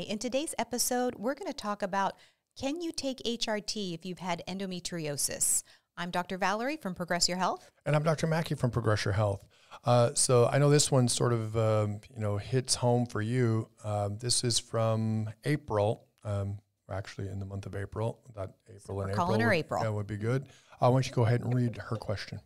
in today's episode, we're going to talk about, can you take HRT if you've had endometriosis? I'm Dr. Valerie from Progress Your Health. And I'm Dr. Mackey from Progress Your Health. So I know this one sort of, hits home for you. This is from April. We're actually in the month of April. That April We're and calling April. her April. That would be good. Why don't you go ahead and read her question?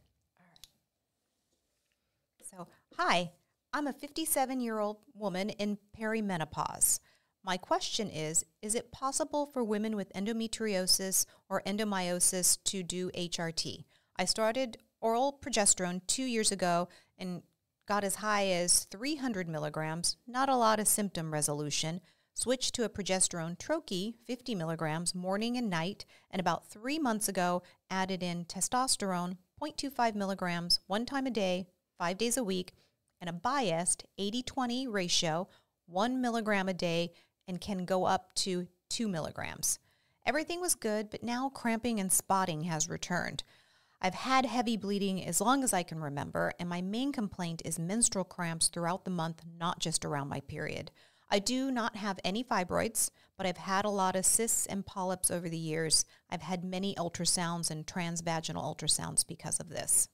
So, hi, I'm a 57-year-old woman in perimenopause. My question is it possible for women with endometriosis or endomyosis to do HRT? I started oral progesterone 2 years ago and got as high as 300 milligrams, not a lot of symptom resolution, switched to a progesterone troche, 50 milligrams, morning and night, and about 3 months ago added in testosterone, 0.25 milligrams, 1 time a day, 5 days a week, and a biased 80-20 ratio, 1 milligram a day, and can go up to 2 milligrams. Everything was good, but now cramping and spotting has returned. I've had heavy bleeding as long as I can remember, and my main complaint is menstrual cramps throughout the month, not just around my period. I do not have any fibroids, but I've had a lot of cysts and polyps over the years. I've had many ultrasounds and transvaginal ultrasounds because of this.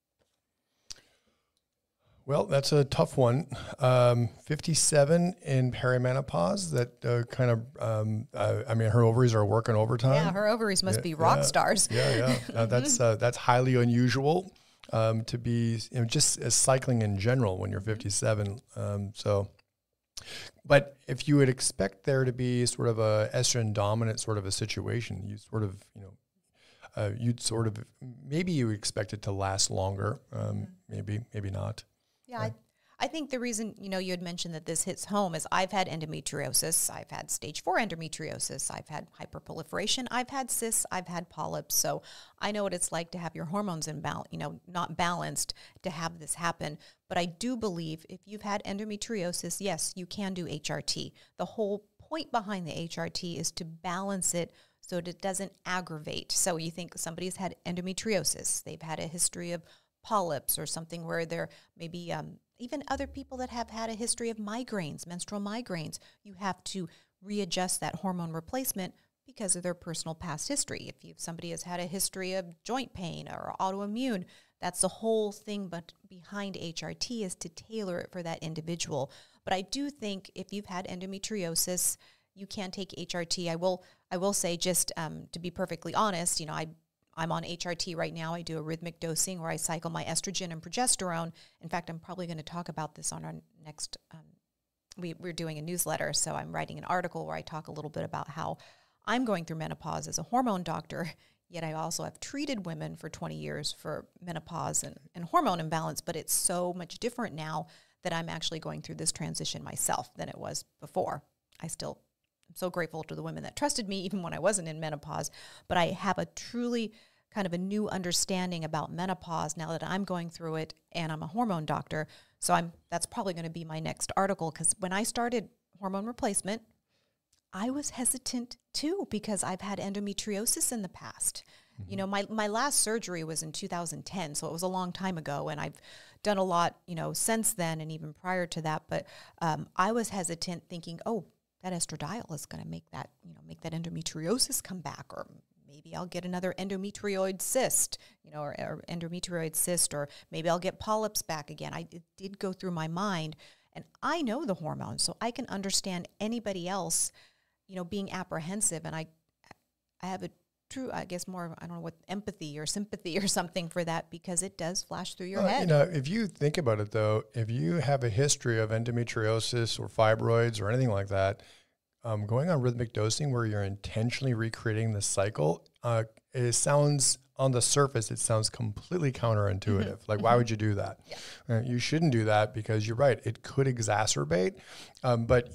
Well, that's a tough one. 57 in perimenopause, that her ovaries are working overtime. Yeah, her ovaries must be rock stars. That's highly unusual to be just cycling in general when you're 57. But if you would expect there to be sort of a estrogen dominant sort of a situation, maybe you expect it to last longer. Maybe not. Yeah, I think the reason, you had mentioned that this hits home is I've had endometriosis, I've had stage 4 endometriosis, I've had hyperproliferation, I've had cysts, I've had polyps. So I know what it's like to have your hormones not balanced, to have this happen. But I do believe if you've had endometriosis, yes, you can do HRT. The whole point behind the HRT is to balance it so that it doesn't aggravate. So you think somebody's had endometriosis, they've had a history of polyps or something where there may be even other people that have had a history of migraines, menstrual migraines. You have to readjust that hormone replacement because of their personal past history. If somebody has had a history of joint pain or autoimmune, that's the whole thing. But behind HRT is to tailor it for that individual. But I do think if you've had endometriosis, you can take HRT. I will say, just to be perfectly honest, I'm on HRT right now. I do a rhythmic dosing where I cycle my estrogen and progesterone. In fact, I'm probably going to talk about this on our next, we're doing a newsletter, so I'm writing an article where I talk a little bit about how I'm going through menopause as a hormone doctor, yet I also have treated women for 20 years for menopause and hormone imbalance, but it's so much different now that I'm actually going through this transition myself than it was before. I'm so grateful to the women that trusted me even when I wasn't in menopause, but I have a truly kind of a new understanding about menopause now that I'm going through it and I'm a hormone doctor. So that's probably going to be my next article, because when I started hormone replacement, I was hesitant too because I've had endometriosis in the past. Mm-hmm. My last surgery was in 2010, so it was a long time ago, and I've done a lot, since then and even prior to that. But I was hesitant, thinking, oh, that estradiol is going to make that endometriosis come back, or maybe I'll get another endometrioid cyst, or endometrioid cyst, or maybe I'll get polyps back again. It did go through my mind, and I know the hormones, so I can understand anybody else, being apprehensive, and I have a true, I guess more, I don't know what, empathy or sympathy or something for that, because it does flash through your head. If you think about it though, if you have a history of endometriosis or fibroids or anything like that, going on rhythmic dosing where you're intentionally recreating the cycle, it sounds, on the surface, it sounds completely counterintuitive. Mm-hmm. Like, why would you do that? Yeah. You shouldn't do that, because you're right, it could exacerbate, but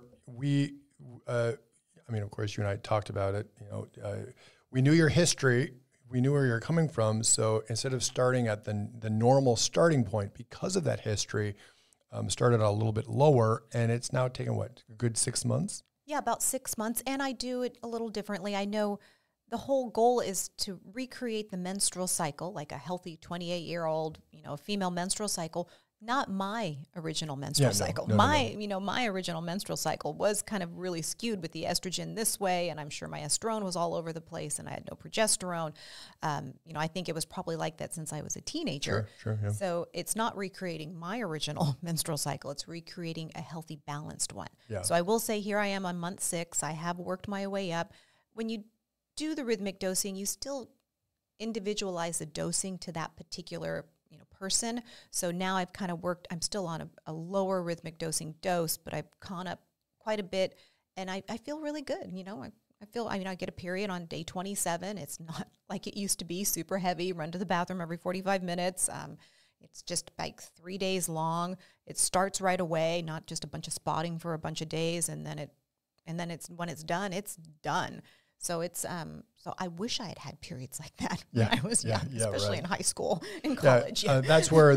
of course, you and I talked about it, we knew your history, we knew where you're coming from. So instead of starting at the normal starting point, because of that history, started a little bit lower, and it's now taken, a good 6 months? Yeah, about 6 months. And I do it a little differently. I know the whole goal is to recreate the menstrual cycle, like a healthy 28-year-old, female menstrual cycle, Not my original menstrual cycle. My original menstrual cycle was kind of really skewed with the estrogen this way, and I'm sure my estrone was all over the place, and I had no progesterone. I think it was probably like that since I was a teenager. Sure, yeah. So it's not recreating my original menstrual cycle. It's recreating a healthy, balanced one. Yeah. So I will say here I am on month 6. I have worked my way up. When you do the rhythmic dosing, you still individualize the dosing to that particular person. So now I've kind of worked, I'm still on a lower rhythmic dosing dose, but I've gone up quite a bit, and I feel really good. I get a period on day 27. It's not like it used to be super heavy, run to the bathroom every 45 minutes. It's just like 3 days long. It starts right away, not just a bunch of spotting for a bunch of days, and then when it's done, it's done. So it's so I wish I had periods like that when I was young, especially in high school and college. That's where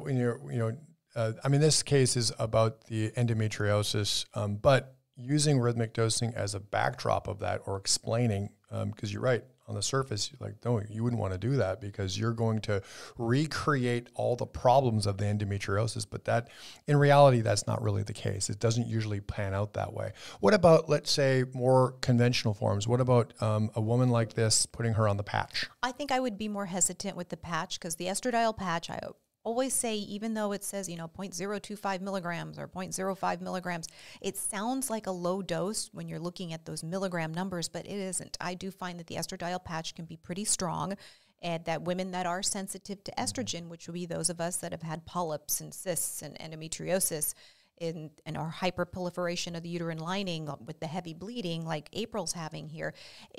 this case is about the endometriosis, but using rhythmic dosing as a backdrop of that, or explaining, because you're right, on the surface, you're like, no, you wouldn't want to do that because you're going to recreate all the problems of the endometriosis. But that, in reality, that's not really the case. It doesn't usually pan out that way. What about, let's say, more conventional forms? What about a woman like this, putting her on the patch? I think I would be more hesitant with the patch, because the estradiol patch, I always say, even though it says, 0.025 milligrams or 0.05 milligrams, it sounds like a low dose when you're looking at those milligram numbers, but it isn't. I do find that the estradiol patch can be pretty strong, and that women that are sensitive to estrogen, which would be those of us that have had polyps and cysts and endometriosis, and our hyperproliferation of the uterine lining with the heavy bleeding like April's having here,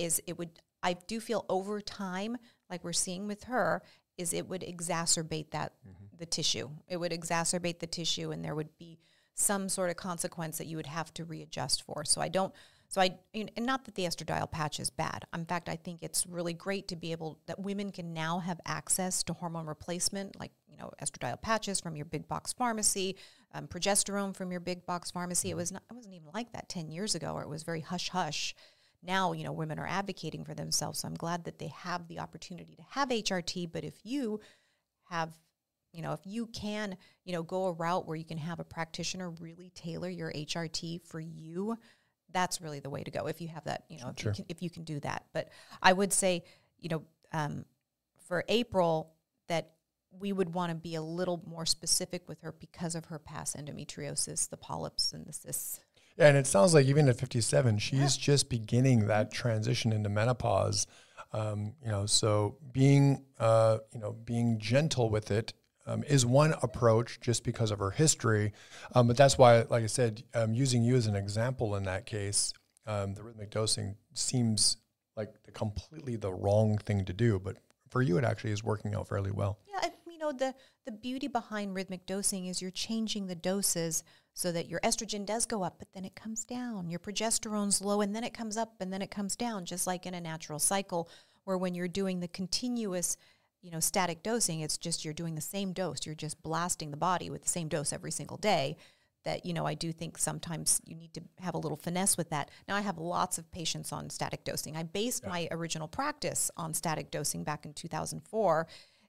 I do feel over time, like we're seeing with her, is it would exacerbate the tissue. It would exacerbate the tissue, and there would be some sort of consequence that you would have to readjust for. And not that the estradiol patch is bad. In fact, I think it's really great to be able, that women can now have access to hormone replacement, like, estradiol patches from your big box pharmacy, progesterone from your big box pharmacy. It wasn't even like that 10 years ago, or it was very hush-hush. Now, women are advocating for themselves, so I'm glad that they have the opportunity to have HRT. But if you have, if you can, go a route where you can have a practitioner really tailor your HRT for you, that's really the way to go. If you have that, Sure. if you can do that. But I would say, for April, that we would want to be a little more specific with her because of her past endometriosis, the polyps and the cysts. Yeah, and it sounds like even at 57, she's just beginning that transition into menopause. So being gentle with it is one approach, just because of her history. But that's why, like I said, using you as an example in that case, the rhythmic dosing seems like completely the wrong thing to do. But for you, it actually is working out fairly well. Yeah, the beauty behind rhythmic dosing is you're changing the doses so that your estrogen does go up, but then it comes down. Your progesterone's low, and then it comes up, and then it comes down, just like in a natural cycle, where when you're doing the continuous, static dosing, it's just you're doing the same dose. You're just blasting the body with the same dose every single day. That, I do think sometimes you need to have a little finesse with that. Now, I have lots of patients on static dosing. I based my original practice on static dosing back in 2004.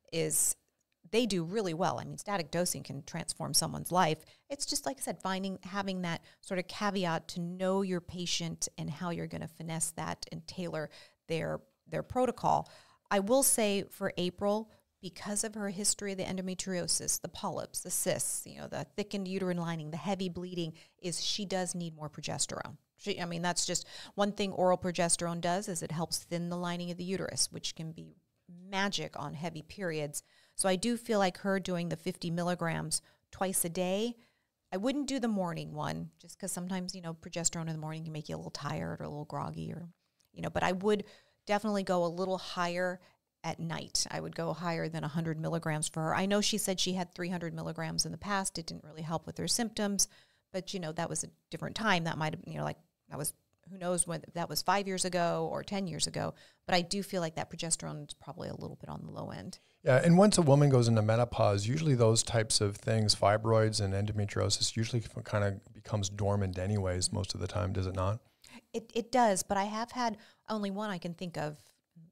They do really well. I mean, static dosing can transform someone's life. It's just, like I said, having that sort of caveat to know your patient and how you're going to finesse that and tailor their protocol. I will say for April, because of her history of the endometriosis, the polyps, the cysts, the thickened uterine lining, the heavy bleeding, she does need more progesterone. That's just one thing oral progesterone does, is it helps thin the lining of the uterus, which can be magic on heavy periods. So I do feel like her doing the 50 milligrams twice a day. I wouldn't do the morning one, just because sometimes, progesterone in the morning can make you a little tired or a little groggy, but I would definitely go a little higher at night. I would go higher than 100 milligrams for her. I know she said she had 300 milligrams in the past. It didn't really help with her symptoms, but, that was a different time. That might have, that was, who knows when that was 5 years ago or 10 years ago. But I do feel like that progesterone is probably a little bit on the low end. Yeah, and once a woman goes into menopause, usually those types of things, fibroids and endometriosis, usually kind of becomes dormant anyways most of the time, does it not? It does, but I have had only one I can think of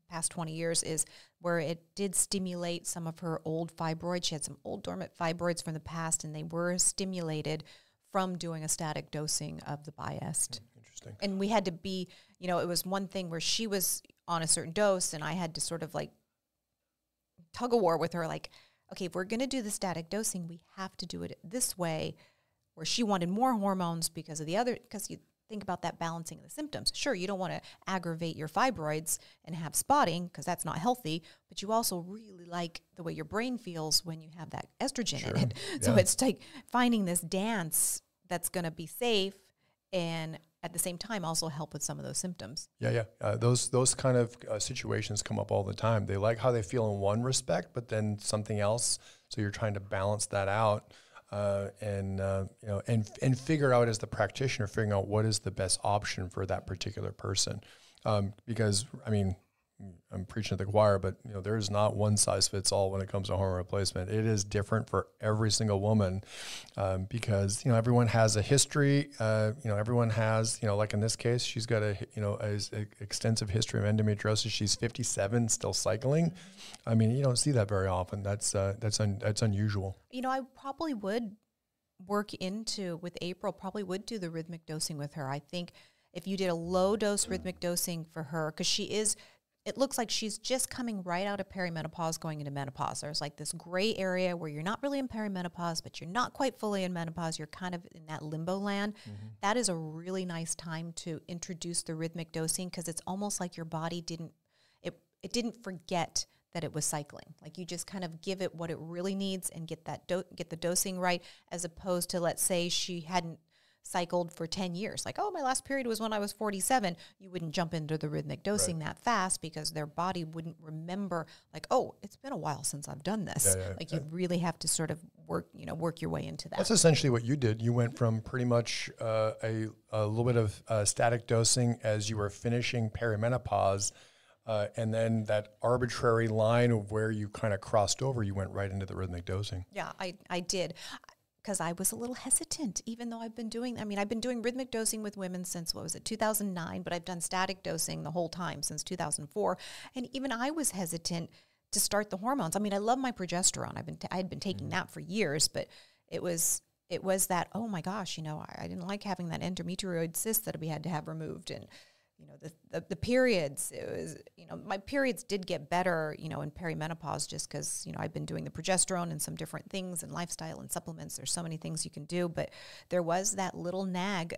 past 20 years is where it did stimulate some of her old fibroids. She had some old dormant fibroids from the past, and they were stimulated from doing a static dosing of the Biest. Interesting. And we had to be, it was one thing where she was on a certain dose, and I had to sort of like tug of war with her, like, okay, if we're going to do the static dosing, we have to do it this way, where she wanted more hormones because you think about that balancing of the symptoms. Sure, you don't want to aggravate your fibroids and have spotting because that's not healthy, but you also really like the way your brain feels when you have that estrogen in it. Yeah. So it's like finding this dance that's going to be safe and at the same time also help with some of those symptoms. Yeah. Those kind of situations come up all the time. They like how they feel in one respect, but then something else. So you're trying to balance that out. And figure out, as the practitioner, figuring out what is the best option for that particular person. Because I mean, I'm preaching to the choir, but there is not one size fits all when it comes to hormone replacement. It is different for every single woman, because everyone has a history. Everyone has like in this case, she's got a extensive history of endometriosis. She's 57, still cycling. I mean, you don't see that very often. That's unusual. I probably would work with April. Probably would do the rhythmic dosing with her. I think if you did a low dose rhythmic dosing for her, because it looks like she's just coming right out of perimenopause, going into menopause. There's like this gray area where you're not really in perimenopause, but you're not quite fully in menopause. You're kind of in that limbo land. Mm-hmm. That is a really nice time to introduce the rhythmic dosing, because it's almost like your body didn't forget that it was cycling. Like you just kind of give it what it really needs and get the dosing right, as opposed to, let's say she hadn't cycled for 10 years. Like, my last period was when I was 47. You wouldn't jump into the rhythmic dosing that fast, because their body wouldn't remember, like, it's been a while since I've done this. You really have to sort of work your way into that. That's essentially what you did. You went from pretty much a little bit of static dosing as you were finishing perimenopause, and then that arbitrary line of where you kind of crossed over, you went right into the rhythmic dosing. Yeah, I did. Because I was a little hesitant, even though I've been doing rhythmic dosing with women since, 2009, but I've done static dosing the whole time since 2004. And even I was hesitant to start the hormones. I mean, I love my progesterone. I had been taking that for years, but it was that, oh my gosh, I didn't like having that endometrioid cyst that we had to have removed. And the periods, it was, my periods did get better, in perimenopause, just because, I've been doing the progesterone and some different things and lifestyle and supplements. There's so many things you can do, but there was that little nag,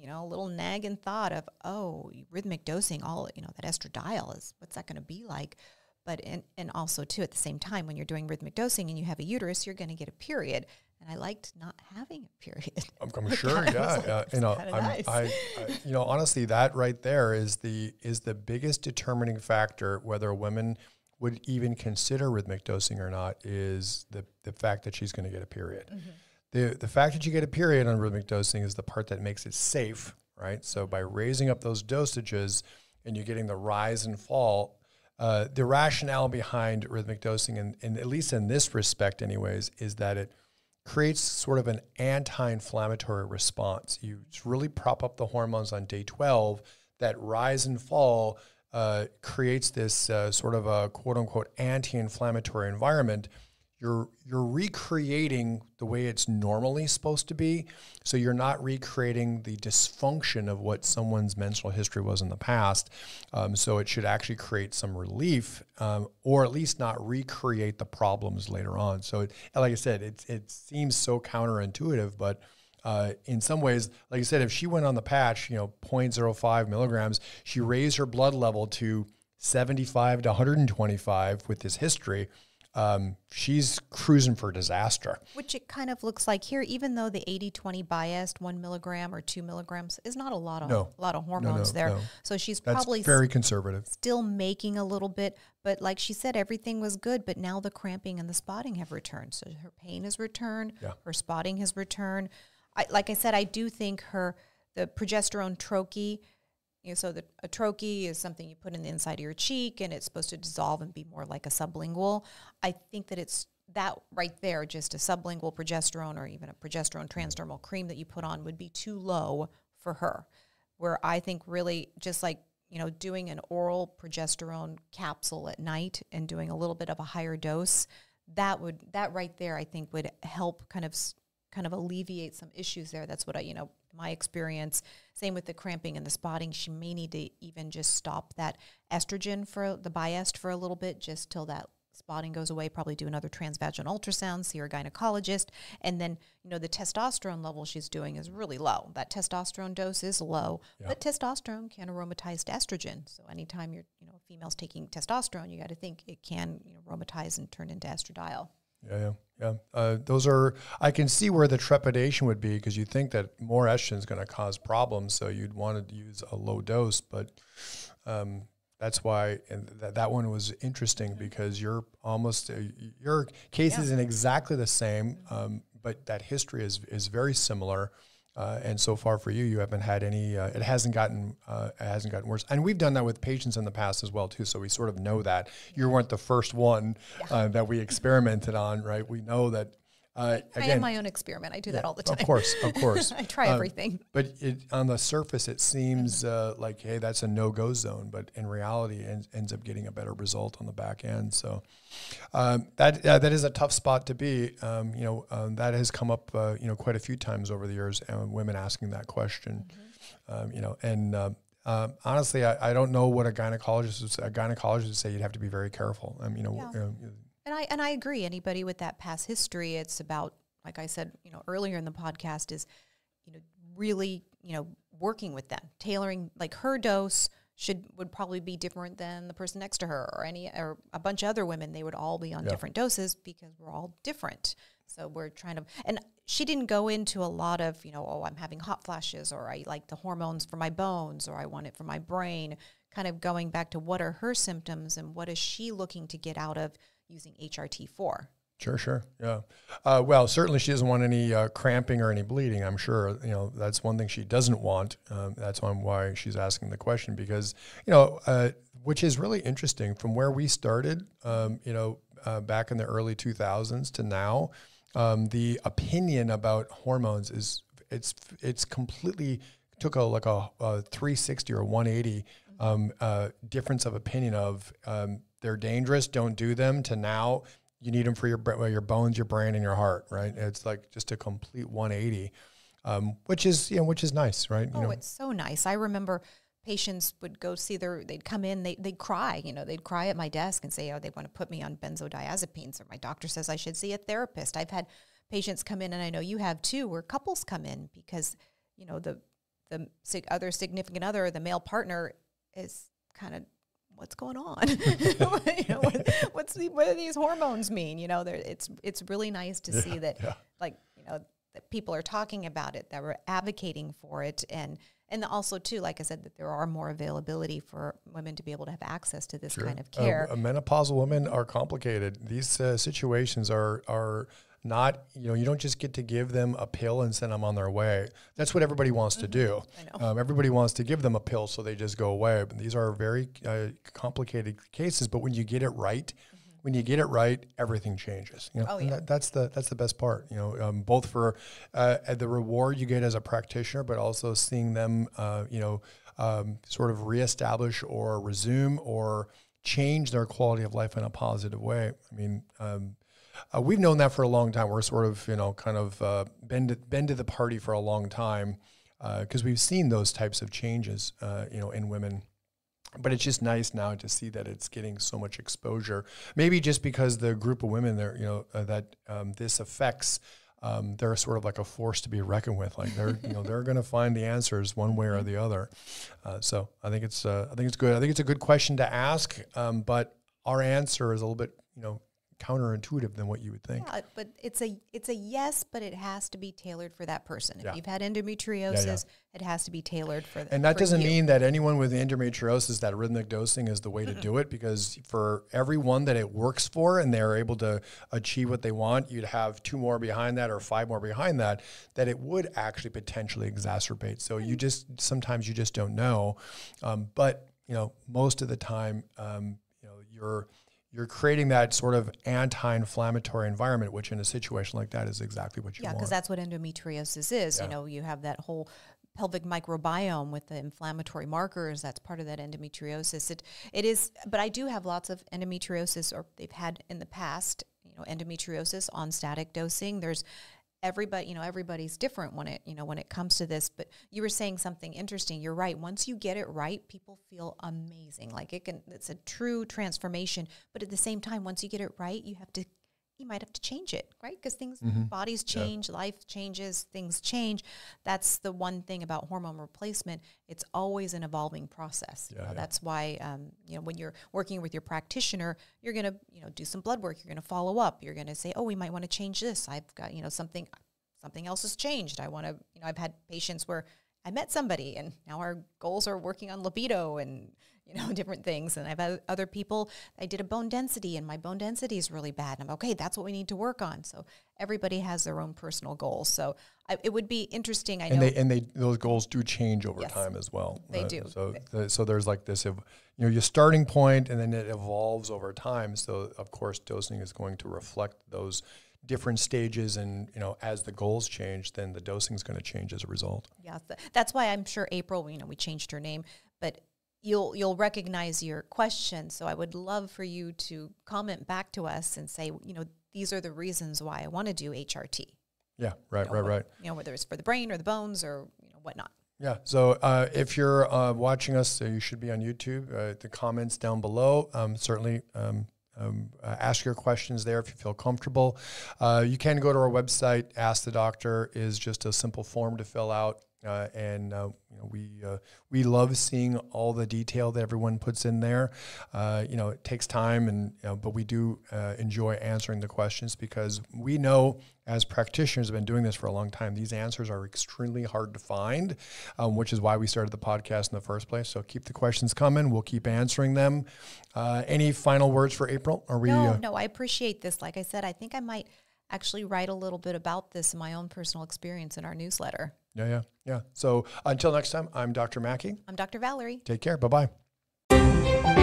in thought of, rhythmic dosing, that estradiol what's that going to be like? But, and also too, at the same time, when you're doing rhythmic dosing and you have a uterus, you're going to get a period. And I liked not having a period. I'm sure, yeah. Nice. Honestly, that right there is the biggest determining factor whether a woman would even consider rhythmic dosing or not, is the fact that she's going to get a period. Mm-hmm. The fact that you get a period on rhythmic dosing is the part that makes it safe, right? So by raising up those dosages and you're getting the rise and fall, the rationale behind rhythmic dosing, and at least in this respect anyways, is that it creates sort of an anti-inflammatory response. You really prop up the hormones on day 12. That rise and fall creates this sort of a quote-unquote anti-inflammatory environment. You're recreating the way it's normally supposed to be, so you're not recreating the dysfunction of what someone's menstrual history was in the past. So it should actually create some relief, or at least not recreate the problems later on. So, like I said, it seems so counterintuitive, but in some ways, like I said, if she went on the patch, 0.05 milligrams, she raised her blood level to 75 to 125 with this history. She's cruising for disaster. Which it kind of looks like here, even though the 80-20 Biest 1 milligram or 2 milligrams is not a lot of hormones there. No. So she's probably very conservative. Still making a little bit, but like she said, everything was good, but now the cramping and the spotting have returned. So her pain has returned, her spotting has returned. Like I said, I do think the progesterone troche, so a troche is something you put in the inside of your cheek, and it's supposed to dissolve and be more like a sublingual. I think that it's that right there, just a sublingual progesterone or even a progesterone transdermal cream that you put on would be too low for her. Where I think really, just like doing an oral progesterone capsule at night and doing a little bit of a higher dose, that right there, I think would help kind of alleviate some issues there. That's what my experience. Same with the cramping and the spotting. She may need to even just stop that estrogen for the Biest for a little bit, just till that spotting goes away. Probably do another transvaginal ultrasound, see her gynecologist, and then the testosterone level she's doing is really low. That testosterone dose is low, but testosterone can aromatize to estrogen. So anytime you're a female's taking testosterone, you got to think it can aromatize and turn into estradiol. Yeah. Those are, I can see where the trepidation would be, because you think that more estrogen is going to cause problems, so you'd want to use a low dose. But that's why, and that one was interesting, because your case isn't exactly the same, but that history is very similar. And so far for you, you haven't had any. It hasn't gotten worse. And we've done that with patients in the past as well too. So we sort of know that you weren't the first one that we experimented on, right? We know that. Again, I am my own experiment. I do that all the time. Of course. I try everything. But on the surface, it seems like, hey, that's a no-go zone. But in reality, it ends up getting a better result on the back end. So that is a tough spot to be. That has come up, quite a few times over the years, women asking that question. Honestly, I don't know what a gynecologist would say. You'd have to be very careful. And I agree. Anybody with that past history, it's about, like I said, earlier in the podcast, is, really, working with them, tailoring, like her dose would probably be different than the person next to her, or a bunch of other women. They would all be on different doses, because we're all different. So we're trying to, and she didn't go into a lot of, I'm having hot flashes, or I like the hormones for my bones, or I want it for my brain, kind of going back to what are her symptoms and what is she looking to get out of using HRT4. Sure. Yeah. Well, certainly she doesn't want any cramping or any bleeding. I'm sure, that's one thing she doesn't want. That's why she's asking the question, because, which is really interesting from where we started, back in the early 2000s to now, the opinion about hormones it's completely took a 360 or 180 difference of opinion of, they're dangerous, don't do them, to now you need them for your bones, your brain, and your heart, right? It's like just a complete 180, which is nice, right? It's so nice. I remember patients would go see they'd come in, they'd cry, they'd cry at my desk and say, they want to put me on benzodiazepines, or my doctor says I should see a therapist. I've had patients come in, and I know you have too, where couples come in because, the other significant other, the male partner, is kind of, what's going on? What do these hormones mean? It's really nice to see that, that people are talking about it, that we're advocating for it, and also too, like I said, that there are more availability for women to be able to have access to this kind of care. Menopausal women are complicated. These situations are not, you don't just get to give them a pill and send them on their way. That's what everybody wants to do. I know. Everybody wants to give them a pill so they just go away. But these are very complicated cases. But when you get it right, everything changes. That's the best part. Both for the reward you get as a practitioner, but also seeing them, sort of reestablish or resume or change their quality of life in a positive way. I mean. We've known that for a long time. We're sort of, been to the party for a long time, because we've seen those types of changes, in women. But it's just nice now to see that it's getting so much exposure. Maybe just because the group of women there, that this affects, they're sort of like a force to be reckoned with. Like they're going to find the answers one way or the other. So I think it's good. I think it's a good question to ask. But our answer is a little bit, counterintuitive than what you would think. Yeah, but it's a yes, but it has to be tailored for that person. If you've had endometriosis, it has to be tailored for that. And that doesn't mean that anyone with endometriosis, that rhythmic dosing is the way to do it, because for everyone that it works for and they're able to achieve what they want, you'd have 2 more behind that or 5 more behind that it would actually potentially exacerbate. So sometimes you just don't know. But most of the time, you're creating that sort of anti-inflammatory environment, which in a situation like that is exactly what you want. Yeah, because that's what endometriosis is. You have that whole pelvic microbiome with the inflammatory markers. That's part of that endometriosis. It is, but I do have lots of endometriosis, or they've had in the past, endometriosis on static dosing. There's everybody's different when it comes to this. But you were saying something interesting. You're right. Once you get it right, people feel amazing. Like it's a true transformation. But at the same time, once you get it right, you might have to change it, right? Because bodies change, life changes, things change. That's the one thing about hormone replacement. It's always an evolving process. That's why, when you're working with your practitioner, you're going to, do some blood work. You're going to follow up. You're going to say, oh, we might want to change this. I've got, something else has changed. I want to, I've had patients where I met somebody and now our goals are working on libido and, different things. And I've had other people, I did a bone density and my bone density is really bad. And I'm okay, that's what we need to work on. So everybody has their own personal goals. So it would be interesting. I know. And those goals do change over time as well. They do. So there's like this, your starting point and then it evolves over time. So of course, dosing is going to reflect those different stages, and as the goals change, then the dosing is going to change as a result. Yeah, that's why I'm sure April, we changed her name, but you'll recognize your question. So I would love for you to comment back to us and say, these are the reasons why I want to do HRT. Yeah, right. Whether it's for the brain or the bones or whatnot. Yeah. So if you're watching us, you should be on YouTube. The comments down below, certainly. Ask your questions there if you feel comfortable. You can go to our website. Ask the Doctor is just a simple form to fill out, and we love seeing all the detail that everyone puts in there. It takes time, but we do enjoy answering the questions because we know as practitioners have been doing this for a long time, these answers are extremely hard to find, which is why we started the podcast in the first place. So keep the questions coming. We'll keep answering them. Any final words for April? No, I appreciate this. Like I said, I think I might actually write a little bit about this in my own personal experience in our newsletter. Yeah. So until next time, I'm Dr. Mackey. I'm Dr. Valerie. Take care. Bye-bye.